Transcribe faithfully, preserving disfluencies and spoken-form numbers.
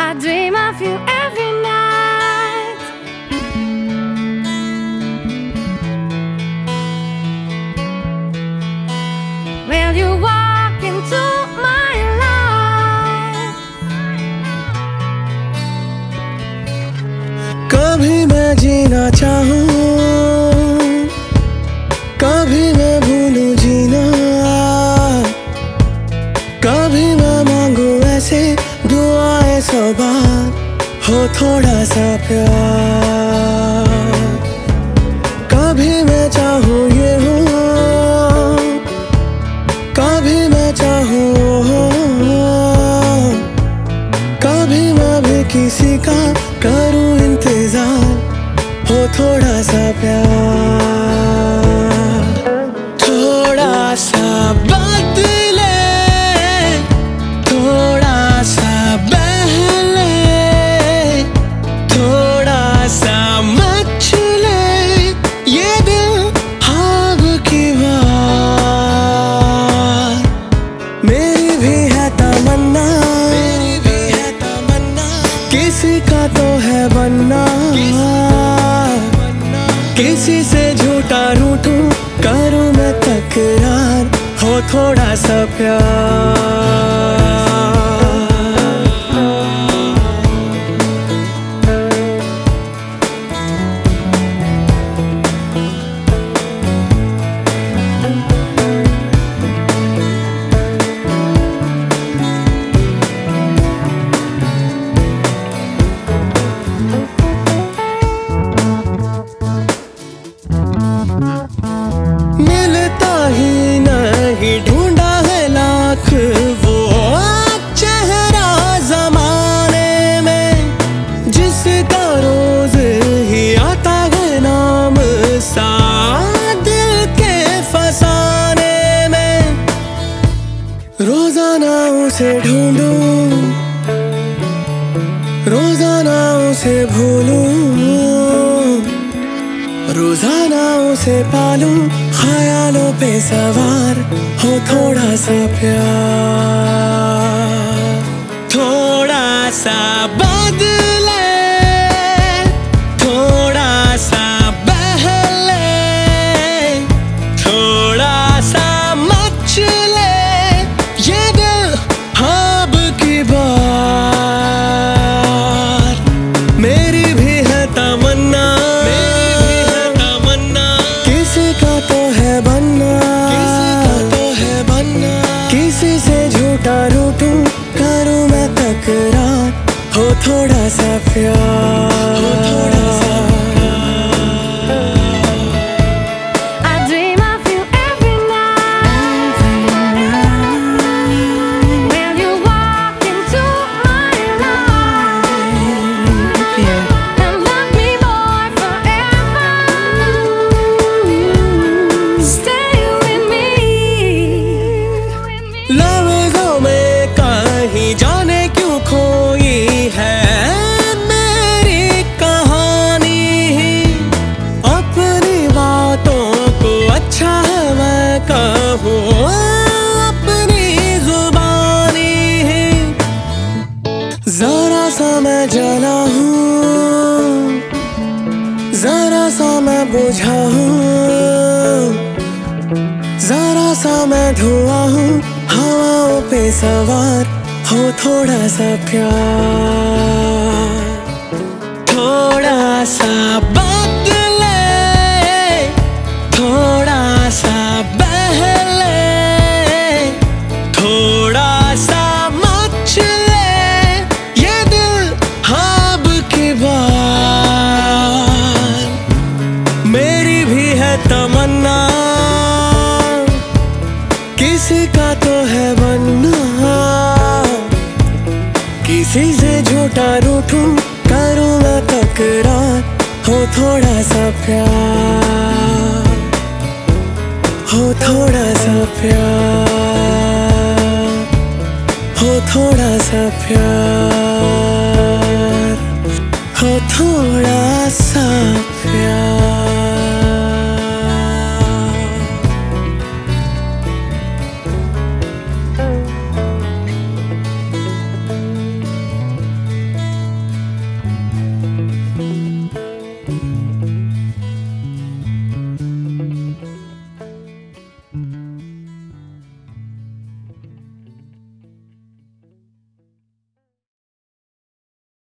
I dream of you every night. Will you walk into my life? कभी मैं जीना चाहूँ, कभी मैं भूलूं जीना, कभी मैं मांगू ऐसे दुआएं सौ बार, हो थोड़ा सा प्यार। कभी मैं चाहूँ ये हो, कभी मैं चाहूँ वो हो, कभी मैं भी किसी का करूँ इंतजार, हो थोड़ा सा प्यार। थोड़ा सा बदले, थोड़ा सा बहले, थोड़ा सा मचले ये दिल ख्वाब की बात। मेरी भी है तमन्ना, मेरी भी है तमन्ना, किसी का तो है बनना, किसी से झूठा रूठूं करूं मैं तकरार, हो थोड़ा सा प्यार। मिलता ही नहीं ढूंढा है लाख वो चेहरा जमाने में, जिसका रोज ही आता है नाम सा दिल के फसाने में। रोजाना उसे ढूंढूं, रोजाना उसे भूलूं, रोजाना उसे पालूं ख्यालों पे सवार, हो थोड़ा सा प्यार। थोड़ा सा बदले, थोड़ा सा बहले, थोड़ा सा मचले ये दिल ख्वाब की बात। मेरी भी है तमन्ना, किसी से झूठा रूठूं करूं मैं तकरार, हो थोड़ा सा प्यार, हो थोड़ा सा I dream of you every night. Will you walk into my life and love me more forever? Stay with me. लफ्ज़ों में कहीं जाने क्यों खोई है मेरी कहानी, अपनी बातों को अच्छा मैं कहूँ अपनी जुबानी। जरा सा मैं जला हूँ, जरा सा मैं बुझा हूँ, जरा सा मैं धुआं हूँ हवाओं पे सवार, हो थोड़ा सा प्यार। थोड़ा सा बदले, थोड़ा सा बहले, थोड़ा सा मचले ये दिल ख्वाब की बात। मेरी भी है तमन्ना, किसी का तो है बनना, किसी से झूठा रूठूं करूं मैं तकरार, हो थोड़ा सा प्यार, हो थोड़ा सा प्यार, हो थोड़ा सा प्यार, हो थोड़ा सा प्यार।